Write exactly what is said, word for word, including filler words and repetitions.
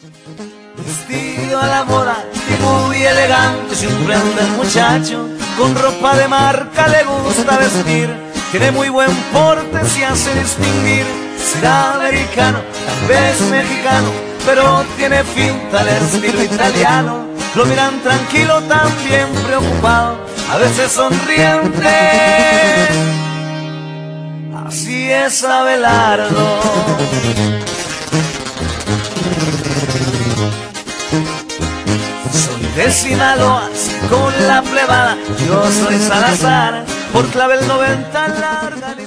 Vestido a la moda y muy elegante, siempre anda el muchacho con ropa de marca, le gusta vestir. Tiene muy buen porte, se hace distinguir. Será americano, tal vez mexicano, pero tiene finta al estilo italiano. Lo miran tranquilo, también preocupado, a veces sonriente. Así es Abelardo. Soy de Sinaloa, con la plebada, yo soy Salazar, por clavel noventa larga.